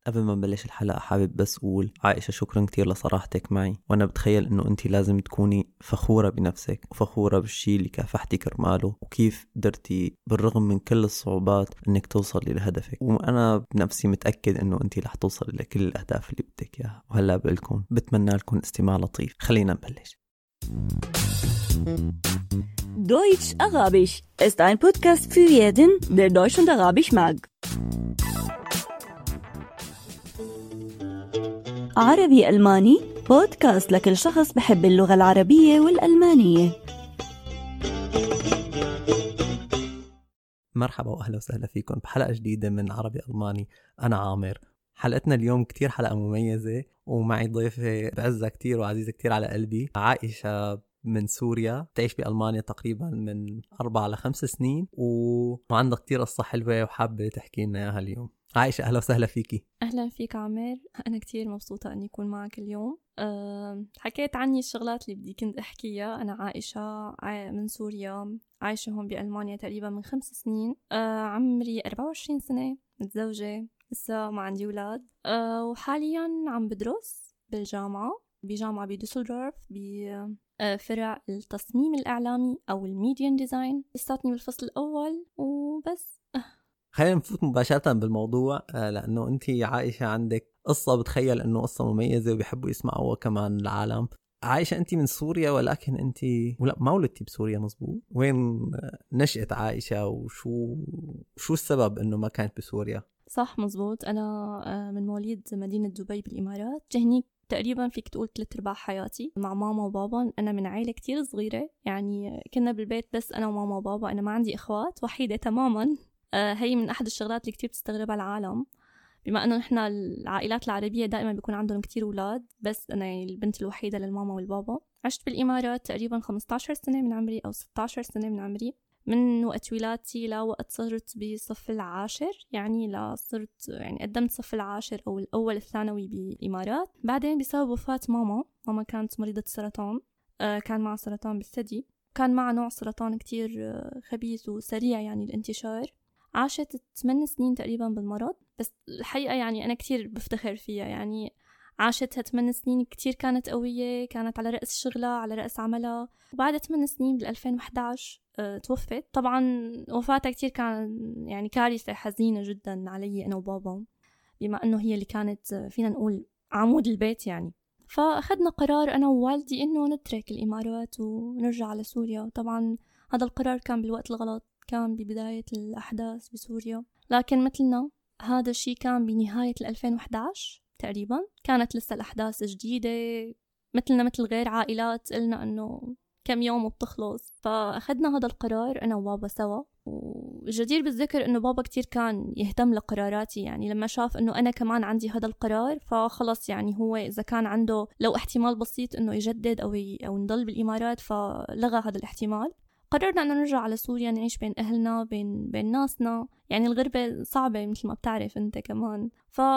قبل ما نبلش الحلقة حابب بس أقول عائشة شكرا كتير لصراحتك معي، وأنا بتخيل أنه أنت لازم تكوني فخورة بنفسك وفخورة بالشي اللي كافحتي كرماله وكيف قدرتي بالرغم من كل الصعوبات أنك توصلي لهدفك. وأنا بنفسي متأكد أنه أنت رح توصلي لكل الأهداف اللي بدك إياها. وهلأ بقولكم بتمنى لكم استماع لطيف. خلينا نبلش. Deutsch Arabisch ist ein Podcast für jeden, der Deutsch und Arabisch mag. عربي ألماني بودكاست لكل شخص بحب اللغة العربية والألمانية. مرحبا وأهلا وسهلا فيكم بحلقة جديدة من عربي ألماني. أنا عامر. حلقتنا اليوم كتير حلقة مميزة ومعي ضيفة بعزة كتير وعزيزة كتير على قلبي، عائشة من سوريا، تعيش بألمانيا تقريبا من 4 ل 5 سنين وعندها كتير قصة حلوة وحابة تحكي لنا إياها اليوم. عائشة أهلا وسهلا فيكي. أهلا فيك عامر، أنا كتير مبسوطة أني أكون معك اليوم. حكيت عني الشغلات اللي بدي كنت أحكيها. أنا عائشة من سوريا، عايشة هون بألمانيا تقريبا من 5 سنين. عمري 24 سنة، متزوجة، لسه ما عندي أولاد. وحاليا عم بدرس بجامعة بدوسلدورف بفرع التصميم الإعلامي أو الميديا ديزاين. لساتني بالفصل الأول وبس. خلينا نفوت مباشرة بالموضوع، لأنه أنت عائشة عندك قصة بتخيل أنه قصة مميزة وبيحبوا يسمعوها كمان العالم. عائشة أنت من سوريا، ولكن أنت ما ولدتي بسوريا مزبوط؟ وين نشأت عائشة وشو السبب أنه ما كانت بسوريا؟ صح مزبوط، أنا من مواليد مدينة دبي بالإمارات. جهنيك تقريبا فيك تقول 3/4 حياتي مع ماما وبابا. أنا من عائلة كتير صغيرة، يعني كنا بالبيت بس أنا وماما وبابا. أنا ما عندي إخوات، وحيدة تماما. هي من أحد الشغلات اللي كتير بتستغربها العالم، بما أنه نحن العائلات العربية دائما بيكون عندهم كتير أولاد، بس أنا يعني البنت الوحيدة للماما والبابا. عشت بالإمارات تقريبا 15 سنة من عمري أو 16 سنة من عمري، من وقت ولادتي لوقت صرت بصف العاشر، يعني صرت يعني قدمت صف العاشر أو الأول الثانوي بالإمارات. بعدين بسبب وفاة ماما كانت مريضة سرطان، كان معها سرطان بالثدي، كان معها نوع سرطان كتير خبيث وسريع يعني الانتشار. عاشت 8 سنين تقريبا بالمرض، بس الحقيقة يعني أنا كتير بفتخر فيها. يعني عاشتها 8 سنين كتير كانت قوية، كانت على رأس شغلها، على رأس عملها. وبعد 8 سنين بال2011 توفت. طبعا وفاتها كتير كان يعني كارثة حزينة جدا علي أنا وبابا، بما أنه هي اللي كانت فينا نقول عمود البيت يعني. فأخذنا قرار أنا ووالدي إنه نترك الإمارات ونرجع على سوريا. طبعا هذا القرار كان بالوقت الغلط، كان ببداية الأحداث بسوريا، لكن مثلنا هذا الشيء كان بنهاية 2011 تقريبا. كانت لسه الأحداث جديدة، مثلنا مثل غير عائلات قلنا أنه كم يوم وبتخلص. فأخذنا هذا القرار أنا وبابا سوا. والجدير بالذكر أنه بابا كتير كان يهتم لقراراتي، يعني لما شاف أنه أنا كمان عندي هذا القرار فخلص، يعني هو إذا كان عنده لو احتمال بسيط أنه يجدد أو نضل بالإمارات فلغى هذا الاحتمال. قررنا أن نرجع على سوريا، نعيش بين أهلنا بين ناسنا. يعني الغربة صعبة مثل ما بتعرف أنت كمان.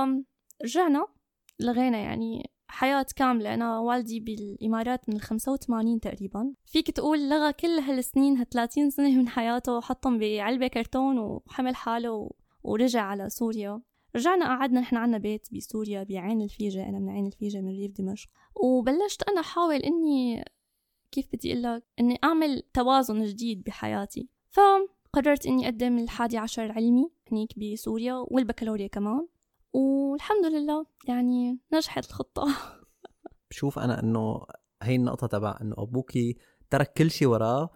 فرجعنا لغينا يعني حياة كاملة. أنا والدي بالإمارات من 85 تقريبا، فيك تقول لغى كل هالسنين 30 سنة من حياته وحطهم بعلبة كرتون وحمل حاله ورجع على سوريا. رجعنا قعدنا نحن عنا بيت بسوريا بعين الفيجة، أنا من عين الفيجة من ريف دمشق. وبلشت أنا حاول إني كيف بدي أقول لك إني أعمل توازن جديد بحياتي. فقررت إني أقدم 11 علمي هنيك بسوريا والبكالوريا كمان، والحمد لله يعني نجحت الخطة. بشوف أنا إنه هي النقطة تبع إنه أبوكي ترك كل شيء وراه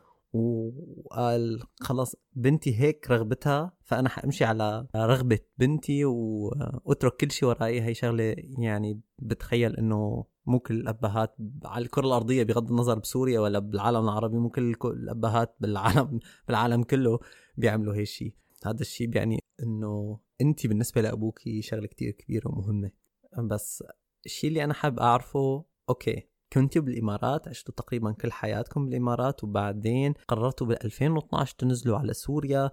وقال خلاص بنتي هيك رغبتها، فأنا حأمشي على رغبة بنتي وأترك كل شيء وراي. هي شغلة يعني بتخيل إنه مو كل الأبهات على الكرة الأرضية بغض النظر بسوريا ولا بالعالم العربي، مو كل الأبهات بالعالم كله بيعملوا هاي الشيء. هذا الشيء يعني إنه أنتي بالنسبة لأبوكي شغلة كتير كبيرة ومهمة. بس الشيء اللي أنا حاب أعرفه، أوكي كنتوا بالإمارات، عشتوا تقريبا كل حياتكم بالإمارات، وبعدين قررتوا بال2012 تنزلوا على سوريا،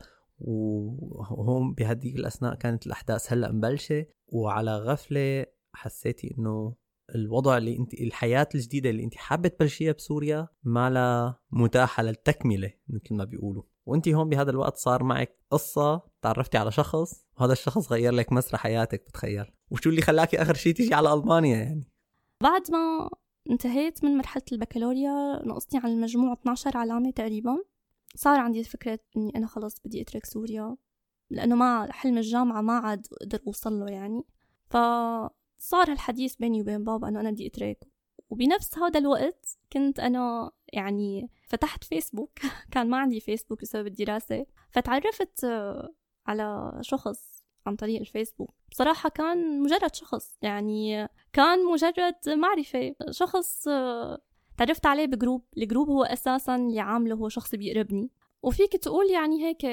وهم بهذه الأثناء كانت الأحداث هلأ مبلشة، وعلى غفلة حسيتي إنه الوضع اللي انت الحياة الجديدة اللي انت حابة تبلشيها بسوريا ما لا متاحة للتكملة مثل ما بيقولوا، وانتي هون بهذا الوقت صار معك قصة، تعرفتي على شخص وهذا الشخص غير لك مسار حياتك. بتخيل وشو اللي خلاكي آخر شيء تيجي على ألمانيا يعني؟ بعد ما انتهيت من مرحلة البكالوريا نقصتي على المجموع 12 علامة تقريبا، صار عندي فكرة اني انا خلص بدي اترك سوريا، لانه ما حلم الجامعة ما عاد اقدر اوصل له يعني. فصار الحديث بيني وبين بابا انه انا بدي اترك. وبنفس هذا الوقت كنت انا يعني فتحت فيسبوك كان ما عندي فيسبوك بسبب الدراسة، فتعرفت على شخص عن طريق الفيسبوك. بصراحة كان مجرد شخص، يعني كان مجرد معرفة، شخص تعرفت عليه بجروب. الجروب هو أساساً اللي عامله هو شخص بيقربني، وفيك تقول يعني هيك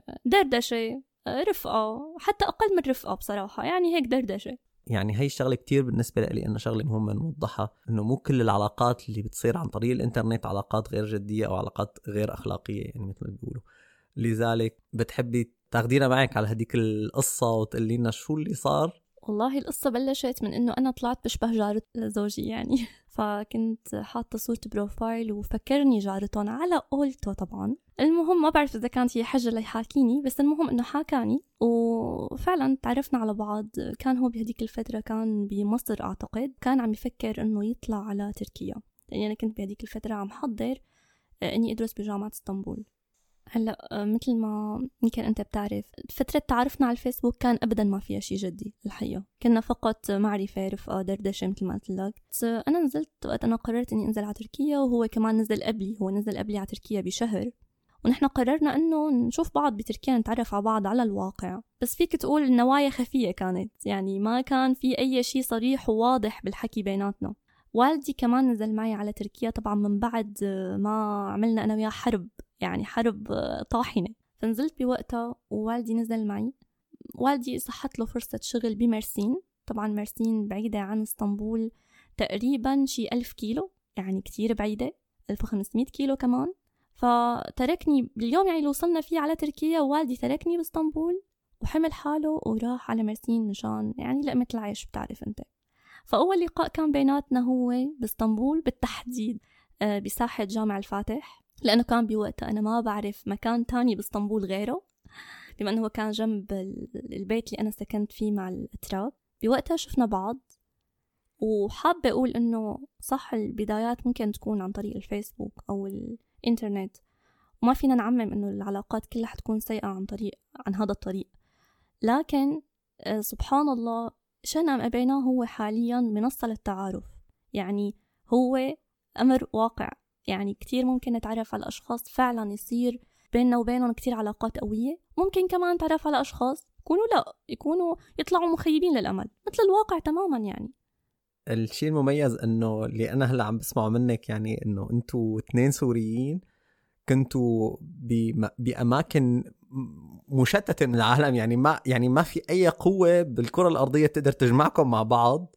دردشة، رفقة، حتى أقل من رفقة بصراحة، يعني هيك دردشة. يعني هاي الشغلة كتير بالنسبة لي أنا شغلة مهمة نوضحها، إنه مو كل العلاقات اللي بتصير عن طريق الإنترنت علاقات غير جدية أو علاقات غير أخلاقية يعني مثل ما بيقولوا. لذلك بتحبي تاخدينا معك على هديك القصة وتقولي لنا شو اللي صار؟ والله القصة بلشت من إنه أنا طلعت بشبه جارة زوجي يعني فكنت حاطة صورة بروفايل وفكرني جارتهم على قولته طبعا. المهم ما بعرف إذا كانت هي حجة ليحاكيني، بس المهم إنه حاكاني وفعلا تعرفنا على بعض. كان هو بهديك الفترة كان بمصر أعتقد، كان عم يفكر إنه يطلع على تركيا، لأني أنا كنت بهديك الفترة عم حضر إني أدرس بجامعة اسطنبول. هلا مثل ما يمكن انت بتعرف فترة تعرفنا على الفيسبوك كان ابدا ما فيها شيء جدي الحقيقة، كنا فقط معرفة، رفقة، دردشة مثل ما قلت لك. انا نزلت وقت انا قررت اني انزل على تركيا، وهو كمان نزل قبلي، هو نزل قبلي على تركيا بشهر، ونحن قررنا انه نشوف بعض بتركيا، نتعرف على بعض على الواقع. بس فيك تقول النوايا خفية كانت، يعني ما كان في اي شيء صريح وواضح بالحكي بيناتنا. والدي كمان نزل معي على تركيا طبعا من بعد ما عملنا انا وياه حرب، يعني حرب طاحنة. فنزلت بوقتها ووالدي نزل معي. والدي صحت له فرصة شغل بمرسين، طبعا مرسين بعيدة عن اسطنبول تقريبا شي 1000 كيلو، يعني كتير بعيدة، 1500 كيلو كمان. فتركني باليوم يعني اللي وصلنا فيه على تركيا، ووالدي تركني باسطنبول وحمل حاله وراح على مرسين مشان يعني لقمة العيش بتعرف انت. فأول لقاء كان بيناتنا هو باسطنبول، بالتحديد بساحة جامع الفاتح، لأنه كان بوقتها أنا ما بعرف مكان تاني باسطنبول غيره، بما أنه هو كان جنب البيت اللي أنا سكنت فيه مع الأتراك. بوقتها شفنا بعض، وحابة أقول أنه صح البدايات ممكن تكون عن طريق الفيسبوك أو الإنترنت، وما فينا نعمم أنه العلاقات كلها حتكون سيئة عن هذا الطريق، لكن سبحان الله شئنا أم أبينا هو حاليا منصة للتعارف. يعني هو أمر واقع، يعني كتير ممكن نتعرف على أشخاص فعلا يصير بيننا وبينهم كتير علاقات قوية. ممكن كمان نتعرف على أشخاص يكونوا يطلعوا مخيبين للأمل مثل الواقع تماما. يعني الشيء المميز انه اللي انا هلا عم بسمعه منك، يعني انه انتوا 2 سوريين كنتوا بأماكن مشتتة من العالم، يعني ما في أي قوة بالكرة الأرضية تقدر تجمعكم مع بعض،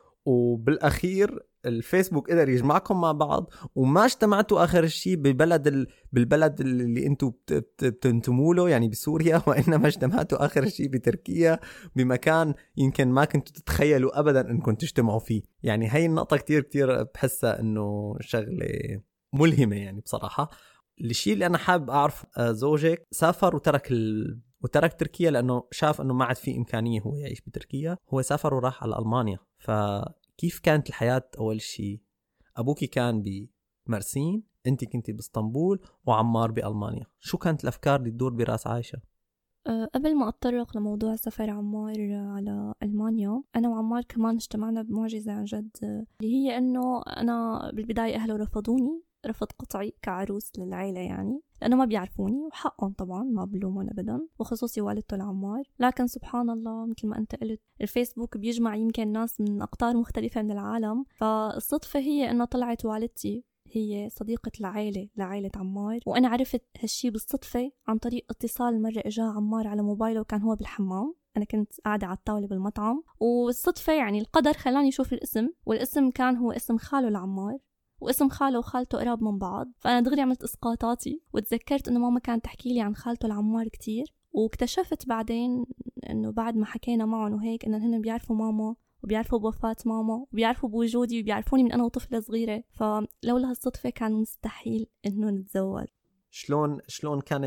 وبالأخير الفيسبوك قدر يجمعكم مع بعض، وما اجتمعتوا آخر شيء بالبلد اللي انتوا بتنتموا له يعني بسوريا، وإنما اجتمعتوا آخر شيء بتركيا بمكان يمكن ما كنتوا تتخيلوا أبدا أنكم تجتمعوا فيه. يعني هاي النقطة كتير بحسها إنه شغلة ملهمة يعني بصراحة. الشيء اللي أنا حابب أعرف، زوجك سافر وترك تركيا لأنه شاف أنه ما عاد في إمكانية هو يعيش بتركيا، هو سافر وراح على ألمانيا. فكيف كانت الحياة؟ أول شيء أبوكي كان بمرسين، أنت كنتي باسطنبول، وعمار بألمانيا. شو كانت الأفكار اللي تدور براس عايشة؟ قبل ما أتطرق لموضوع سفر عمار على ألمانيا، أنا وعمار كمان اجتمعنا بمعجزة عن جد، اللي هي أنه أنا بالبداية أهله رفضوني رفض قطعي كعروس للعيلة، يعني لأنه ما بيعرفوني، وحقهم طبعا ما بلومون أبدا، وخصوصي والدته العمار. لكن سبحان الله مثل ما أنت قلت الفيسبوك بيجمع يمكن ناس من أقطار مختلفة من العالم. فالصدفة هي أنه طلعت والدتي هي صديقة لعائلة عمار، وأنا عرفت هالشي بالصدفة عن طريق اتصال مرة إجا عمار على موبايله وكان هو بالحمام، أنا كنت قاعدة على الطاولة بالمطعم، والصدفة يعني القدر خلاني أشوف الاسم، والاسم كان هو اسم خاله لعمار، واسم خاله وخالته قراب من بعض. فأنا دغري عملت إسقاطاتي وتذكرت إنه ماما كانت تحكي لي عن خالته العمار كتير، واكتشفت بعدين إنه بعد ما حكينا معهم وهيك إنه هن بيعرفوا ماما وبيعرفوا بوفاة ماما وبيعرفوا بوجودي وبيعرفوني من أنا وطفلة صغيرة. فلولا هالصدفة كان مستحيل إنه نتزوج. شلون كانت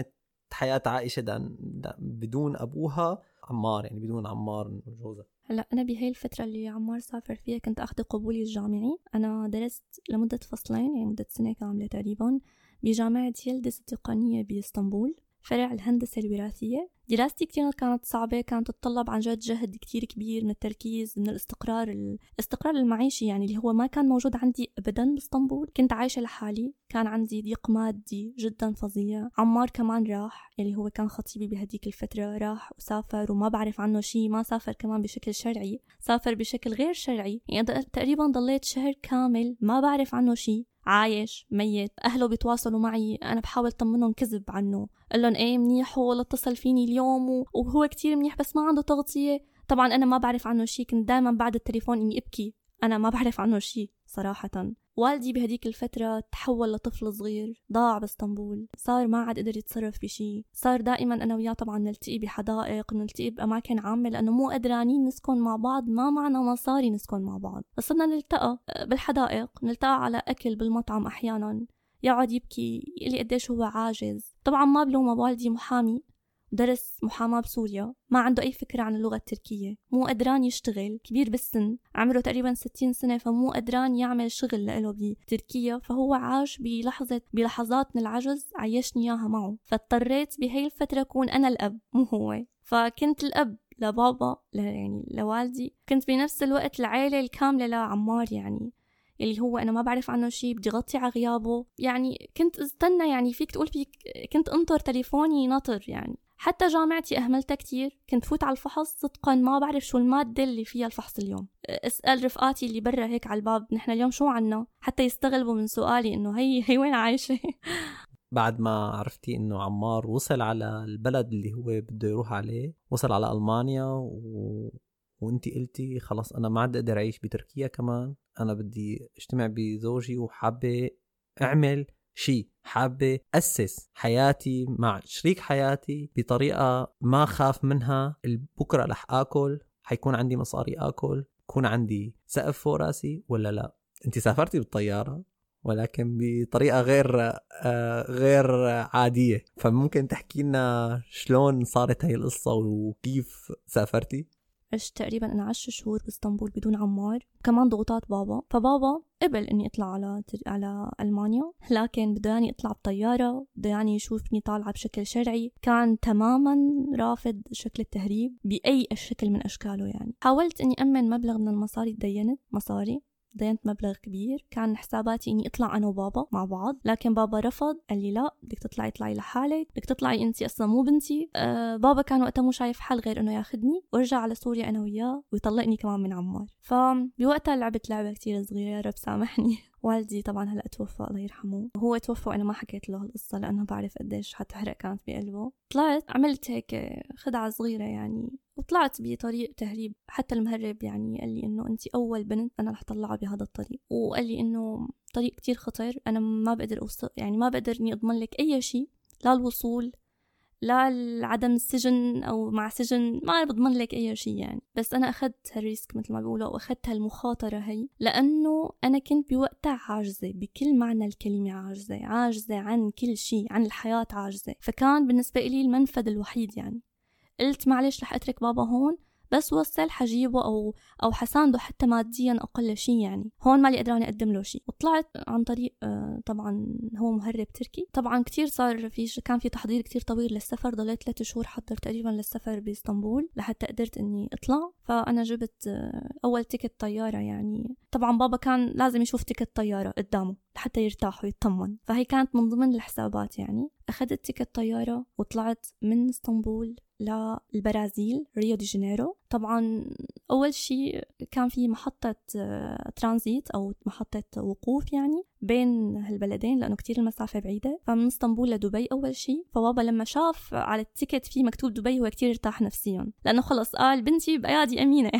حياة عائشة بدون أبوها عمار، يعني بدون عمار جوزها. هلا أنا بهاي الفترة اللي عمار سافر فيها كنت أخذ قبولي الجامعي. أنا درست لمدة فصلين، يعني مدة سنة كاملة تقريبا، بجامعة يلدز التقنية بإسطنبول، فرع الهندسة الوراثية. دراستي كتير كانت صعبة، كانت تتطلب عن جد جهد كتير كبير من التركيز، من الاستقرار المعيشي، يعني اللي هو ما كان موجود عندي أبدا بإسطنبول. كنت عايشة لحالي، كان عندي ضيق مادي جدا فظيع. عمار كمان راح، اللي هو كان خطيبي بهديك الفترة، راح وسافر وما بعرف عنه شيء. ما سافر كمان بشكل شرعي، سافر بشكل غير شرعي، يعني تقريبا ضليت شهر كامل ما بعرف عنه شيء، عايش ميت. أهله بيتواصلوا معي، أنا بحاول طمنهم كذب عنه، قال لهم إيه منيح، هو اتصل فيني اليوم وهو كتير منيح بس ما عنده تغطية. طبعا أنا ما بعرف عنه شيء، كنت دائما بعد التليفون إني أبكي، أنا ما بعرف عنه شيء صراحة. والدي بهديك الفترة تحول لطفل صغير، ضاع باسطنبول، صار ما عاد قدر يتصرف بشي. صار دائما أنا وياه طبعا نلتقي بحدائق، نلتقي بأماكن عامة، لأنه مو قدرانين نسكن مع بعض، ما معنا مصاري نسكن مع بعض. صرنا نلتقى بالحدائق، نلتقى على أكل بالمطعم أحيانا. يقعد يبكي يقلي قديش هو عاجز. طبعا ما بلومه، والدي محامي، درس محاماة بسوريا، ما عنده أي فكرة عن اللغة التركية، مو قدران يشتغل، كبير بالسن، عمره تقريبا 60 سنة، فمو قدران يعمل شغل لإله بتركيا. فهو عاش بلحظات من العجز عيشني إياها معه. فاضطريت بهاي الفترة أكون أنا الأب مو هو. فكنت الأب لبابا، يعني لوالدي، كنت بنفس الوقت العائلة الكاملة لعمار، يعني اللي هو أنا ما بعرف عنه شيء، بدي غطي على غيابه. يعني كنت استنى، يعني فيك تقول كنت انطر تليفوني نطر. يعني حتى جامعتي أهملتها كتير، كنت فوت على الفحص صدقا ما بعرف شو المادة اللي فيها الفحص اليوم. أسأل رفقاتي اللي برا هيك على الباب، نحن اليوم شو عنا، حتى يستغلبوا من سؤالي إنه هي وين عايشة. بعد ما عرفتي إنه عمار وصل على البلد اللي هو بده يروح عليه، وصل على ألمانيا وانتي قلتي خلاص أنا ما عاد أقدر أعيش بتركيا كمان، أنا بدي اجتمع بزوجي وحابة أعمل شيء، حابة أسس حياتي مع شريك حياتي بطريقة ما خاف منها. بكرة رح آكل، حيكون عندي مصاري آكل، يكون عندي سقف فوق راسي ولا لا. انتي سافرتي بالطيارة ولكن بطريقة غير عادية، فممكن تحكي لنا شلون صارت هاي القصة وكيف سافرتي؟ عشت تقريبا أنا 10 شهور بإسطنبول بدون عمار، كمان ضغوطات بابا. فبابا قبل إني أطلع على ألمانيا، لكن بده يعني أطلع بطيارة، بده يعني يشوفني طالعة بشكل شرعي. كان تماما رافض شكل التهريب بأي شكل من أشكاله. يعني حاولت إني أمن مبلغ من المصاري، دينت مبلغ كبير، كان حساباتي إني أطلع أنا وبابا مع بعض، لكن بابا رفض، قال لي لا، بدك تطلعي لحالك، بدك تطلعي أنتي أصلا مو بنتي. بابا كان وقتها مو شايف حل غير إنه ياخدني وارجع على سوريا أنا وياه ويطلقني كمان من عمار. فبوقتها لعبت لعبة كتير صغيرة، يا رب سامحني. والدي طبعا هلأ توفى الله يرحمه، هو توفى وأنا ما حكيت له القصة لأنه بعرف قديش حتحرق كانت بقلبه. طلعت عملت هيك خدعة صغيرة يعني، وطلعت بطريق تهريب. حتى المهرب يعني قال لي إنه أنتي أول بنت أنا رح طلعها بهذا الطريق، وقال لي إنه طريق كتير خطر، أنا ما بقدر أوصل، يعني ما بقدر إني أضمن لك أي شيء، لا الوصول لا عدم السجن أو مع سجن، ما بضمن لك أي شيء يعني. بس أنا أخذت هالريسك مثل ما بيقولوا، وأخذت هالمخاطرة هي، لأنه أنا كنت بوقتها عاجزة بكل معنى الكلمة، عاجزة عن كل شيء، عن الحياة عاجزة. فكان بالنسبة لي المنفذ الوحيد. يعني قلت معلش رح أترك بابا هون، بس وصل حجيبه أو حسانده حتى ماديا أقل شيء، يعني هون مالي قدراني أقدم له شيء. وطلعت عن طريق طبعا هو مهرب تركي. طبعا كتير كان في تحضير كتير طويل للسفر، ضليت 3 شهور حضر تقريبا للسفر بإسطنبول لحتى قدرت إني أطلع. فأنا جبت أول تيكت طيارة، يعني طبعا بابا كان لازم يشوف تيكت طيارة قدامه لحتى يرتاح ويطمن، فهي كانت من ضمن الحسابات. يعني أخذت تيكت طيارة وطلعت من إسطنبول للبرازيل، ريو دي جانيرو. طبعا أول شيء كان في محطة ترانزيت أو محطة وقوف يعني بين هالبلدين، لأنه كتير المسافة بعيدة. فمن اسطنبول لدبي أول شيء. فبابا لما شاف على التيكت فيه مكتوب دبي هو كتير ارتاح نفسيا، لأنه خلص قال بنتي بأيادي أمينة يعني.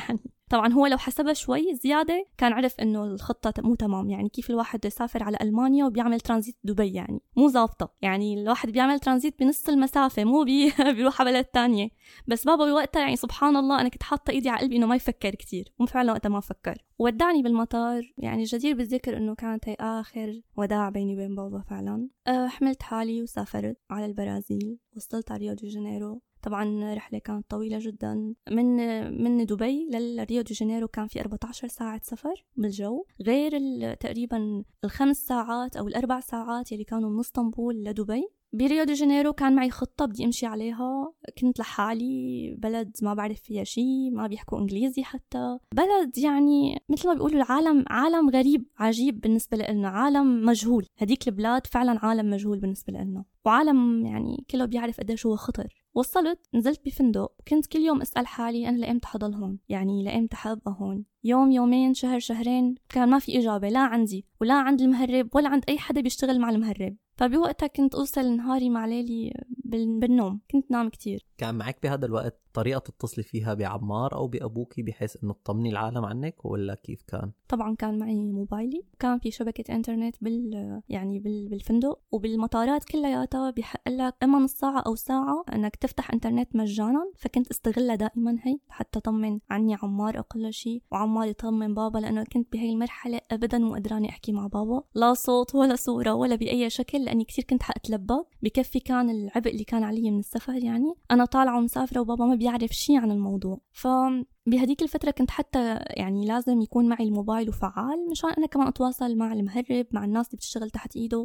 طبعا هو لو حسبها شوي زيادة كان عرف إنه الخطة مو تمام. يعني كيف الواحد يسافر على ألمانيا وبيعمل ترانزيت دبي؟ يعني مو ظابطة. يعني الواحد بيعمل ترانزيت بنص المسافة، مو بيروح على بلد تانية. بس بابا بوقتها يعني سبحان الله أنا كنت حاطة إيدي على قلبي إنه ما يفكر كتير، وفعلا وقتها ما فكر ودعني بالمطار. يعني جدير بالذكر إنه كانت هي آخر وداع بيني وبين بابا فعلا. حملت حالي وسافرت على البرازيل، وصلت على ريو دي جانيرو. طبعا رحلة كانت طويلة جدا، من دبي للريو دي جانيرو كان في 14 ساعة سفر بالجو، غير تقريبا 5 ساعات أو 4 ساعات يلي كانوا من اسطنبول لدبي. بريو دي جانيرو كان معي خطة بدي أمشي عليها. كنت لحالي، بلد ما بعرف فيها شيء، ما بيحكوا إنجليزي حتى، بلد يعني مثل ما بيقولوا العالم عالم غريب عجيب بالنسبة لنا، عالم مجهول. هديك البلاد فعلا عالم مجهول بالنسبة لنا، وعالم يعني كله بيعرف قديش هو خطر. وصلت، نزلت بفندق، وكنت كل يوم أسأل حالي أنا لأمتى حضل هون، يعني لأمتى حابقى هون. يوم يومين شهر شهرين كان ما في إجابة، لا عندي ولا عند المهرب ولا عند أي حدا بيشتغل مع المهرب. فبوقتها كنت أوصل نهاري مع ليلي بالنوم، كنت نام كتير. كان معك بهذا الوقت طريقة تتصلي فيها بعمار أو بأبوكي بحيث إنه تطمني العالم عنك، ولا كيف كان؟ طبعا كان معي موبايلي، كان في شبكة إنترنت بالفندق وبالمطارات كلياتها بيحق لك إما نص ساعة أو ساعة إنك تفتح إنترنت مجانا. فكنت استغلها دائما هي حتى طمن عني عمار أقل شيء، وعمار يطمن بابا، لأنه كنت بهي المرحلة أبدا مو قدراني أحكي مع بابا لا صوت ولا صورة ولا بأي شكل، لأني كتير كنت حأتلبك. بكفي كان العبء اللي كان علي من السفر، يعني أنا طالعة ومسافرة وبابا ما بيعرف شيء عن الموضوع. بهديك الفترة كنت حتى يعني لازم يكون معي الموبايل وفعال مشان أنا كمان أتواصل مع المهرب، مع الناس اللي بتشتغل تحت إيده.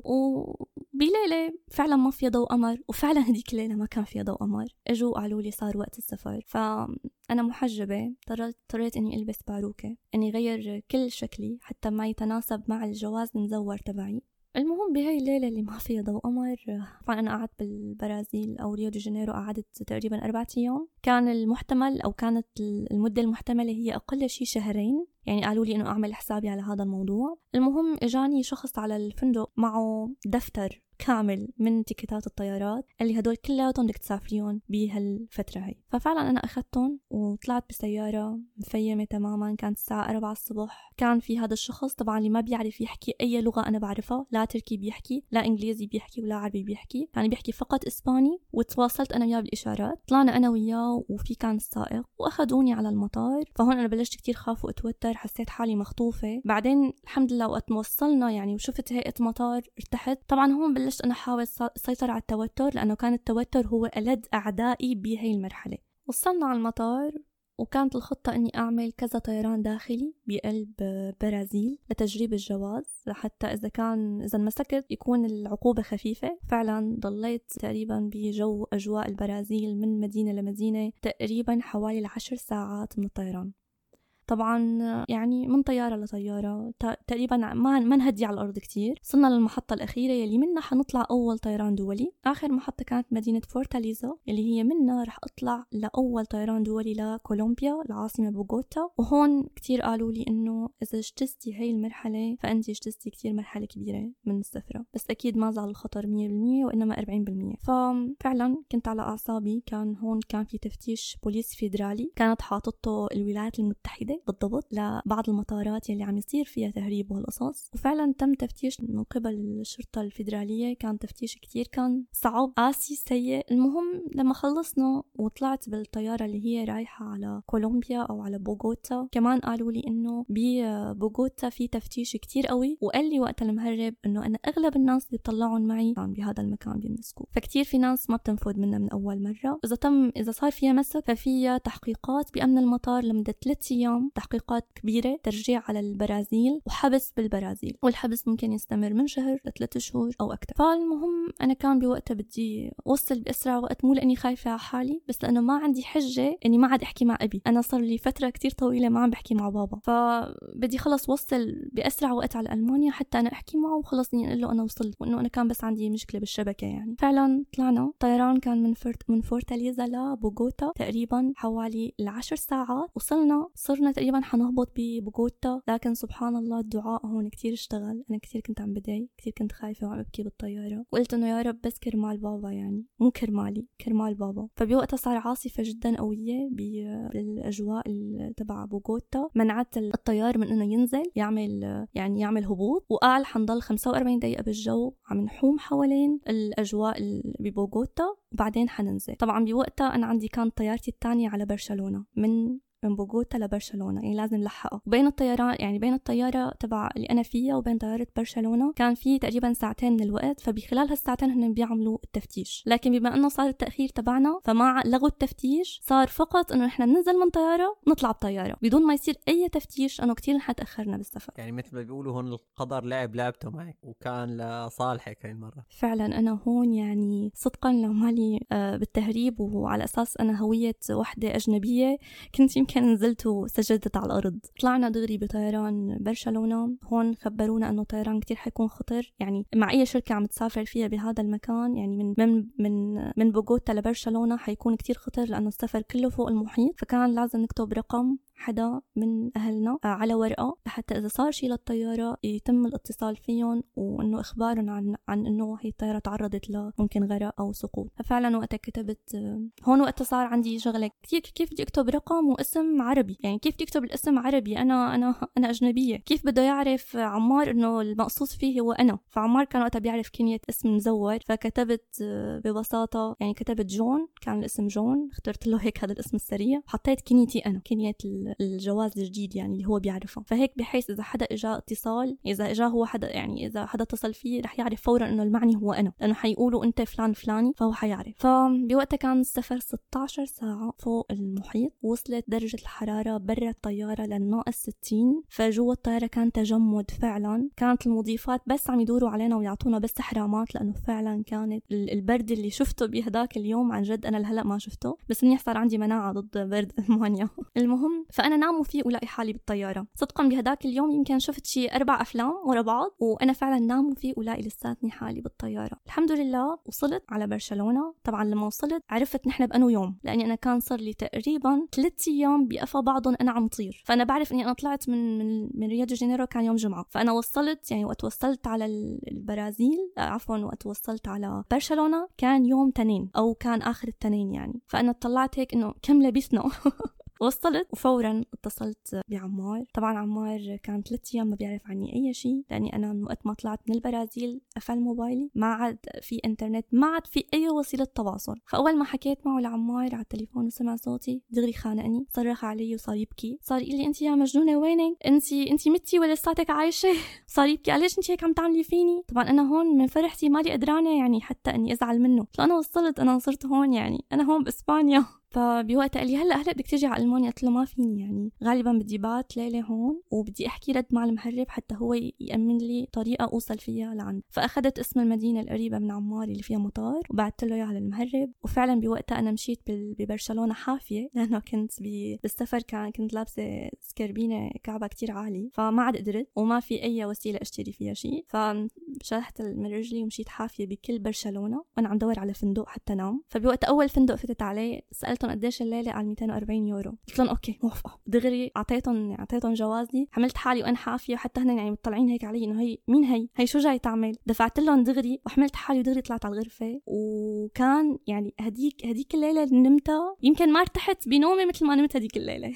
وبليلة فعلا ما فيها ضوء قمر، وفعلا هديك الليلة ما كان فيها ضوء قمر. اجوا قالوا لي صار وقت السفر. فأنا محجبة، اضطريت إني ألبس باروكة، إني غير كل شكلي حتى ما يتناسب مع الجواز المزور تبعي. المهم بهاي الليلة اللي ما فيها ضوء قمر، طبعا أنا قعدت بالبرازيل أو ريو دي جانيرو، قعدت تقريبا 4 أيام. كان المحتمل أو كانت المدة المحتملة هي أقل شيء 2 شهر، يعني قالوا لي إنه أعمل حسابي على هذا الموضوع. المهم إجاني شخص على الفندق معه دفتر كامل من تيكتات الطيارات اللي هدول كلياتهم بدك تسافريون بهالفترة هي. ففعلا أنا أخذتهم وطلعت بسيارة مفيمة تماما. كانت الساعة 4 الصبح. كان في هذا الشخص طبعا اللي ما بيعرف يحكي أي لغة أنا بعرفها، لا تركي بيحكي، لا إنجليزي بيحكي، ولا عربي بيحكي، يعني بيحكي فقط إسباني. وتواصلت أنا وياه بالإشارات. طلعنا أنا وياه وفي كان السائق وأخذوني على المطار. فهون أنا بلشت كتير خاف وأتوتر، حسيت حالي مخطوفة. بعدين الحمد لله وقت وصلنا يعني وشفت هيئة مطار ارتحت. طبعا هون بلشت أنا أحاول أسيطر على التوتر، لأنه كان التوتر هو ألد أعدائي بهي المرحلة. وصلنا على المطار، وكانت الخطة أني أعمل كذا طيران داخلي بقلب برازيل لتجريب الجواز، لحتى إذا انمسكت يكون العقوبة خفيفة. فعلا ضليت تقريبا بجو أجواء البرازيل من مدينة لمدينة تقريبا حوالي 10 ساعات من الطيران. طبعا يعني من طيارة لطيارة تقريبا ما نهدي على الأرض كتير. وصلنا للمحطة الأخيرة يلي منها حنطلع أول طيران دولي. آخر محطة كانت مدينة فورتاليزا، اللي هي منها رح أطلع لأول طيران دولي لكولومبيا العاصمة بوغوتا. وهون كتير قالوا لي إنه إذا اجتزتي هاي المرحلة فأنت اجتزتي كتير مرحلة كبيرة من السفرة، بس أكيد ما زال الخطر 100% وإنما 40%. ففعلا كنت على أعصابي. هون كان في تفتيش بوليس فيدرالي كانت حاطته الولايات المتحدة بالضبط لبعض المطارات يلي عم يصير فيها تهريب وهالقصص. وفعلا تم تفتيش من قبل الشرطة الفيدرالية. كان تفتيش كتير كان صعب، قاسي، سيء. المهم لما خلصنا وطلعت بالطيارة اللي هي رايحة على كولومبيا أو على بوغوتا، كمان قالوا لي إنه ببوغوتا في تفتيش كتير قوي. وقال لي وقت المهرب إنه أنا أغلب الناس اللي بطلعون معي كان بهذا المكان بيمسكوا، فكتير في ناس ما بتنفذ منها من أول مرة. إذا صار فيها مسك ففيها تحقيقات بأمن المطار لمدة 3 أيام، تحقيقات كبيرة، ترجيع على البرازيل وحبس بالبرازيل. والحبس ممكن يستمر من شهر ل3 شهور أو أكثر. فالمهم أنا كان بوقتها بدي أوصل بأسرع وقت، مو لأني خايفة على حالي، بس لأنه ما عندي حجة إني ما عاد أحكي مع أبي. أنا صار لي فترة كتير طويلة ما عم بحكي مع بابا، فبدي خلص وصل بأسرع وقت على ألمانيا حتى أنا أحكي معه وخلص نقول له أنا وصلت، وإنه أنا كان بس عندي مشكلة بالشبكة يعني. فعلا طلعنا طيران كان من فورتاليزا لبوغوتا تقريبا حوالي 10 ساعات. صرنا تقريبا حنهبط ببوغوتا، لكن سبحان الله الدعاء هون كتير اشتغل. أنا كتير كنت عم بدعي، كتير كنت خايفة وعم ببكي بالطيارة، وقلت إنه يا رب بس كرمال بابا، يعني مو كرمالي، كرمال بابا. فبوقتها صار عاصفة جدا قوية بالأجواء تبع بوغوتا، منعت الطيار من إنه ينزل يعمل هبوط، وقال حنضل 45 دقيقة بالجو عم نحوم حوالين الأجواء ببوغوتا وبعدين حننزل. طبعا بوقتها أنا عندي كان طيارتي الثانية على برشلونة من بوغوتا لبرشلونة، يعني لازم لحقها. بين الطيارة يعني بين الطيارة تبع اللي أنا فيها وبين طيارة برشلونة كان في تقريبا ساعتين من الوقت، فبخلال هالساعتين هن بيعملوا التفتيش. لكن بما أنه صار التأخير تبعنا فما لغوا التفتيش، صار فقط أنه نحن ننزل من طيارة نطلع بطيارة بدون ما يصير أي تفتيش، أنه كتير نحن تأخرنا بالسفر. يعني مثل ما بيقولوا هون القدر لعبته معك وكان لصالحك هاي المرة. فعلا أنا هون يعني صدقا لو مالي بالتهريب وعلى أساس أنا هوية وحدة أجنبية كنت يمكن نزلت وسجدت على الأرض. طلعنا دغري بطيران برشلونة. هون خبرونا أنه طيران كتير حيكون خطر، يعني مع أي شركة عم تسافر فيها بهذا المكان، يعني من بوغوتا لبرشلونة حيكون كتير خطر لأنه السفر كله فوق المحيط. فكان لازم نكتب رقم حدا من أهلنا على ورقة لحتى إذا صار شيء للطيارة يتم الاتصال فيهم وإنه إخبارهم عن إنه هي الطيارة تعرضت لممكن غرق أو سقوط. ففعلا وقتها كتبت هون، وقتها صار عندي شغلة كتير، كيف بدي أكتب رقم واسم عربي، يعني كيف بدي أكتب الاسم عربي، أنا أجنبية، كيف بده يعرف عمار إنه المقصود فيه هو أنا. فعمار كان وقتها بيعرف كنية اسم مزور، فكتبت ببساطة يعني كتبت جون، كان الاسم جون، اخترت له هيك هذا الاسم السريع، حطيت كنيتي أنا، كنية الجواز الجديد يعني اللي هو بيعرفه. فهيك بحيث إذا حدا إجا اتصال، إذا إجا هو حدا، يعني إذا حدا اتصل فيه رح يعرف فورا إنه المعني هو أنا، لأنه حيقولوا أنت فلان فلاني، فهو حيعرف. فبوقتها كان السفر 16 ساعة فوق المحيط، وصلت درجة الحرارة برا الطيارة للناقص 60، فجوا الطيارة كان تجمد فعلا. كانت المضيفات بس عم يدوروا علينا ويعطونا بس حرامات، لأنه فعلا كانت البرد اللي شفته بهداك اليوم عن جد أنا لهلأ ما شفته، بس منيح صار عندي مناعة ضد برد ألمانيا. المهم فأنا نام وفيق ولاقي حالي بالطيارة. صدقا بهداك اليوم يمكن شفت شي 4 أفلام ورا بعض، وأنا فعلا نام وفيق ولاقي لساتني حالي بالطيارة. الحمد لله وصلت على برشلونة. طبعا لما وصلت عرفت نحن بأنو يوم، لأني أنا كان صار لي تقريبا 3 أيام بقفا بعضهم أنا عم طير. فأنا بعرف أني أنا طلعت من ريو دي جانيرو كان يوم جمعة، فأنا وصلت يعني وقت وصلت على البرازيل، عفوا وقت وصلت على برشلونة كان يوم تنين أو كان آخر التنين يعني. فأنا طلعت هيك إنه كم لبسنا. وصلت وفورا اتصلت بعمار. طبعا عمار كان 3 أيام ما بيعرف عني أي شيء، لأني أنا من وقت ما طلعت من البرازيل قفل موبايلي، ما عاد في إنترنت، ما عاد في أي وسيلة تواصل. فأول ما حكيت معه لعمار على التليفون وسمع صوتي دغري خانقني، صرخ علي وصار يبكي، صار يقول لي أنت يا مجنونة وينك؟ أنت متي ولا لساتك عايشة؟ صار يبكي، ليش أنت هيك عم تعملي فيني؟ طبعا أنا هون من فرحتي مالي قدرانة يعني حتى إني أزعل منه. أنا وصلت، أنا صرت هون، يعني أنا هون بإسبانيا. فبوقتها قال لي هلا بدك تيجي على ألمانيا؟ قلت له ما فيني، يعني غالبا بدي بات ليلة هون وبدي احكي رد مع المهرب حتى هو يأمن لي طريقة اوصل فيها لعند. فاخذت اسم المدينة القريبة من عمار اللي فيها مطار وبعثت له اياها للمهرب. وفعلا بوقتها انا مشيت ببرشلونة حافية، لانه كنت بالسفر كنت لابسة سكربينة كعبة كتير عالي، فما عاد قدرت وما في اي وسيلة اشتري فيها شيء. فشرحت من رجلي ومشيت حافية بكل برشلونة وانا عم دور على فندق حتى نام. فبوقتها اول فندق فتت عليه سألت قديش الليلة؟ قال 240 يورو. قلت لهم اوكي موافقة. دغري اعطيتهم جوازي، حملت حالي وانا حافية، وحتى هن يعني مطلعين هيك علي انه هي مين هي شو جاي تعمل. دفعت لهم دغري وحملت حالي ودغري طلعت على الغرفة. وكان يعني هديك الليلة اللي نمتها يمكن ما ارتحت بنومي مثل ما نمت هديك الليلة.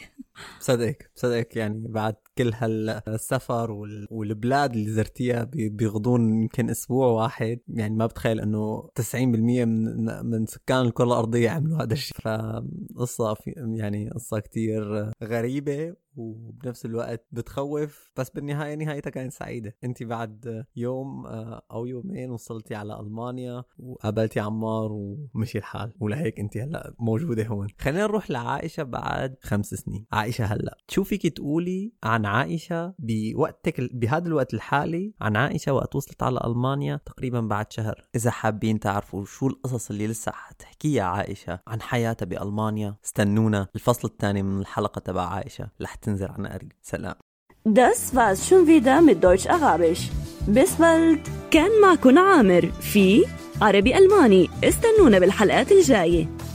صدق يعني بعد كل هالسفر والبلاد اللي زرتيها بيغضون يمكن أسبوع واحد، يعني ما بتخيل أنه 90% من سكان الكرة الأرضية عملوا هذا الشيء. فقصة يعني قصة كتير غريبة وبنفس الوقت بتخوف، بس بالنهاية نهايتها كانت سعيدة. انت بعد يوم أو يومين وصلتي على ألمانيا وقابلتي عمار ومشي الحال، ولهيك انت هلأ موجودة هون. خلينا نروح لعائشة بعد 5 سنين. عائشة هلأ شو فيك تقولي عن عائشة بوقتك بهذا الوقت الحالي، عن عائشة وقت وصلت على ألمانيا تقريبا بعد شهر؟ إذا حابين تعرفوا شو القصص اللي لسه حتحكيها عائشة عن حياتها بألمانيا، استنونا الفصل الثاني من الحلقة تبع عائشة رح تنزل عن قريب. سلام. Das war's schon wieder mit Deutsch Arabisch. Bis bald. كان معكم عامر في عربي ألماني. استنونا بالحلقات الجاية.